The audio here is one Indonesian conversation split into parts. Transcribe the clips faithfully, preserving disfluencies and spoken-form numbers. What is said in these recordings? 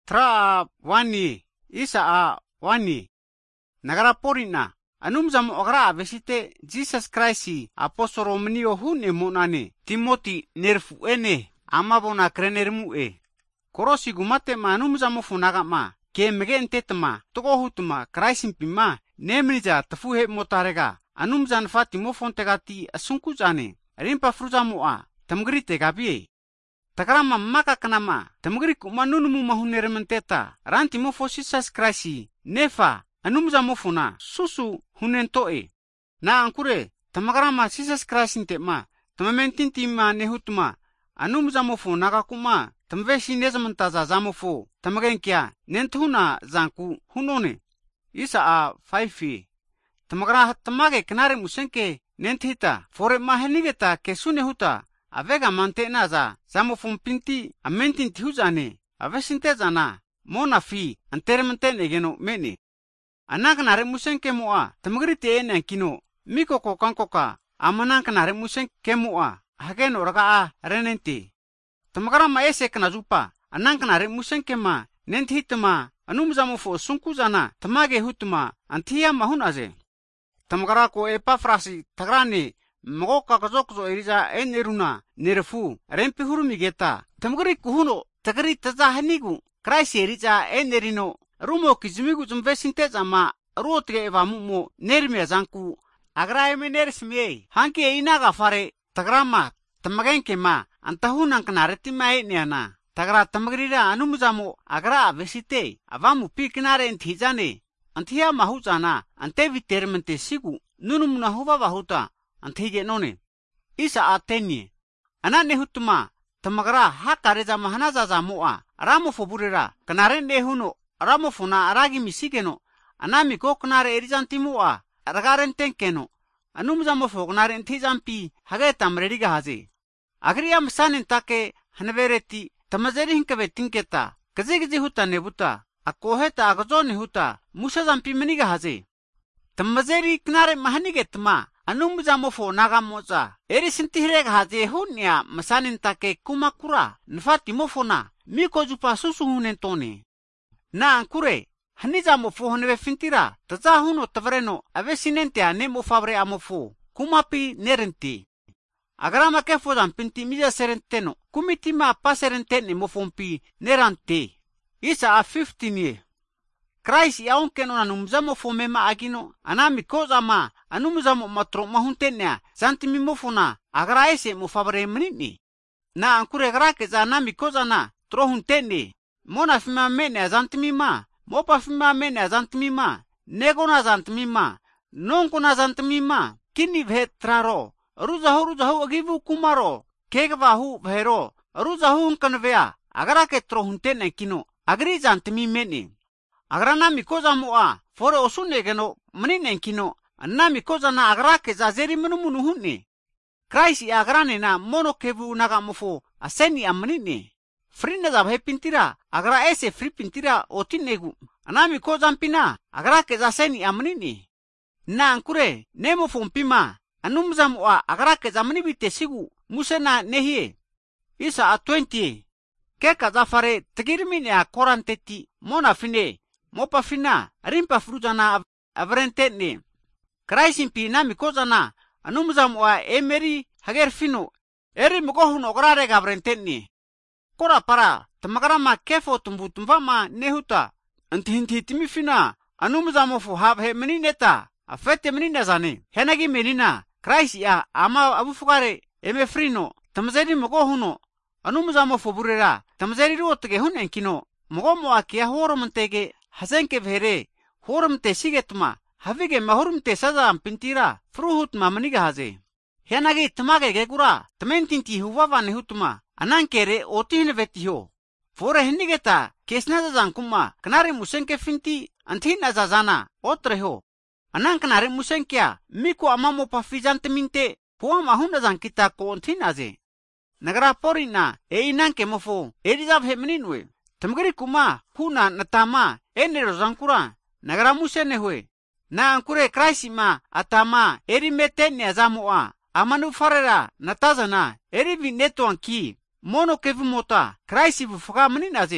Tra wani, isa a wani. Nagara porina, anum zamu agra avesite Jesus Christ apostolo menio hune monane, Timoti nerfu ene, amabona krenermu e. Korosi gumate ma anum zamu funaga ma, ke megente tama, toko hutuma, Christ pima, nemnija tafuhe motarega, anum zan fati mo fontegati asunku zane, rimpa fruzamu a, tamgrite gabie. Takarama maka kanama, tamgri kuma nunumu mahunere menteta, ranti mo fo Jesus Christ, nefa, anum zamu funa, susu hunentoe. Na ankure, tamakarama Jesus Christ nte ma, tamamentinti ma nehutuma, anum zamu funa kuma, tamveshi nezamentaza zamu fo, tamagenkia, nentuhuna zanku, hunone. Isa a faifi. Tamakara tamage kanare musenke, nentita, fore mahenigeta kesune huta, avega mantena za, zamu fumpinti, amentinti huzane, avesinte zana, mona fi, antermentene geno mene. Anakanare musenke moa, tamagrite ene kino, miko kokankoka, amanakanare musenke moa, hageno raga a renente. Tamakara maese kanazupa, anakanare musenke ma, nentitama, anum zamu fo sunku zana, tamage hutuma, antia mahunaze. Tamakara ko Epafrasi, tagrane, Mago kakazokzo eriza eneruna, nerefu, rempi hurumigeta, tamagari kuhuno, tagari tazahanigu, Christ eriza enerino, rumo kizimigu zumvesinteza ma, ruotge eva mumo, nermia zanku, agraeme neresmie, hanke inaga fare, tagrama, tamagenke ma, antahunan kanareti mae neana, tagra tamagrira anumuzamo, agra vesite, avamu pikinare entizane, antia mahuzana, antevi termente sigu, nunumuna huva vahuta, antije none. Isa atenye. Anane hutuma, tamagara hakareza mahanaza za moa, aramo foburera, kanare nehuno, aramo funa aragi misigeno, anami ko kanare erizanti moa, aragaren tenkeno, anumza mo fognare entizampi, hageta mrediga haze. Agriya msanin take, hanavereti, tamazeri hinkave tinketa, kazigizi huta nebuta, akoheta agazoni huta, musazampi meniga haze. Tamazeri kanare mahanigetma, anum zamu fo naga moza, eri sintihireg haze hunya masanin take kumakura, nfati mofona, miko jupa susu hunentone. Na ankure, haniza mofo honeve fintira, taza huno tavreno, ave sinente ane mofabre amofo, kumapi nerente. Agrama kefo zampinti miza serenteno, kumitima pa serentene mofompi nerante. Isa a fifteen ye. Christ ya onkeno anumzamo fo mema agino, anami koza ma, anumzamo matro mahuntenea, santimi mofuna, agraese mofabre mnini. Na ankure grake za anami koza na, trohuntene, mona fima mene zantimi ma, mopa fima mene zantimi ma, negona zantimi ma, nonkona zantimi ma, kini vetraro, ruzahu ruzahu agivu kumaro, kegvahu vero, ruzahu unkanvea, agrake trohuntene kino, agri zantimi mene. Agrana mikoza moa, fore osune geno, meninen kino, anna mikoza na agrake za zeri menumunu hunne. Christ agrane na mono kevu naga mofo, aseni amanine. Frina za pintira, agra ese fri pintira otinegu, anna mikoza mpina, agrake za seni amanine. Na ankure, nemo fompima, anumza moa, agrake za manibite sigu, musena nehie. Isa a twenty. Keka za fare, tegirmine a koranteti, mona fine. Mopa fina, rimpa fruzana avrentene. Kraisimpi na mikozana, anumza moa emeri hager fino, eri mugohun ograre gavrentene. Kora para, tamagarama kefo tumbutumvama nehuta, antihintitimi fina, anumza mofu habhe menineta, afete menina zane, henagi menina, Christ ya ama abufugare eme frino, tamazeri mugohuno, anumza mofu burera, tamazeri ruotage hunenkino, mugomo akia horomantege, hasenke vere, horumte sigetma, havige mahurumte saza pintira, fruhut mamaniga haze. Henagi tamage gegura, tamentinti huwawa nehutma, anankere otin vetiho. Fore henigeta, kesnaza zankuma, kanare musenke finti, antina zazana, otreho. Anankanare musenkia, miku amamo pafizante minte, puwa mahunda zankita ko ontinaze. Nagara porina, e inanke mofo, erizav hemninwe. Tamgari kuma, huna natama, enero zankura, nagara musene hue. Na ankure kraisima, atama, eri metene azamoa, amanu farera, natazana, eri vineto anki, mono kevu mota, kraisi vufuka maninaze.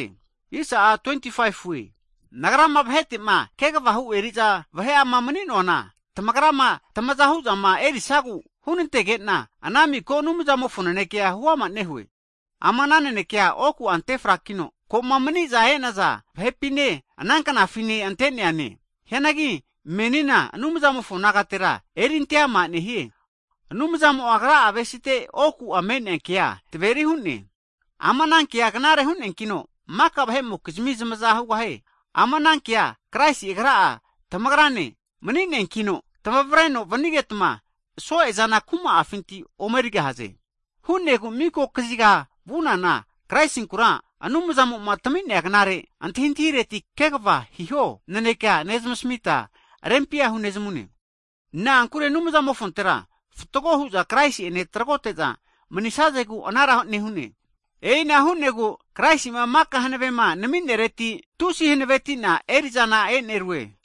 Isa a twenty-five we. Nagrama baheti ma kega vahu eriza vahe ama menino na. Tamagrama tamazahu zama erisagu hunin teget na anami ko numzamo funane kia huama nehwe. Amanane ne kia oku ante frakino ko mamani zahe naza vahepine anankana fini antene ane. Henagi menina numzamo funagatera erintia ma nehi. Numzamo agra avesite oku amene kia tveri hunne. Amanan kia kanare hunnen kino maka bahe mukizmizmazahu wahe. Amanan kia kraisi igra tamagrane meninen kino tamavreno vanigetma so ezana kuma afinti omeriga haze. Hunnego miko kiziga bunana kraisin kura anumzamu matamine agnare antintireti kegva hiho naneka nezmsmita rempia hunezmune. Na ankure numzamu fontera futogo huza kraisi ene tragoteza manisazegu anara nehune. Eina hunnego kraisi ma maka hanevema naminereti tusi heneveti na erizana enerwe.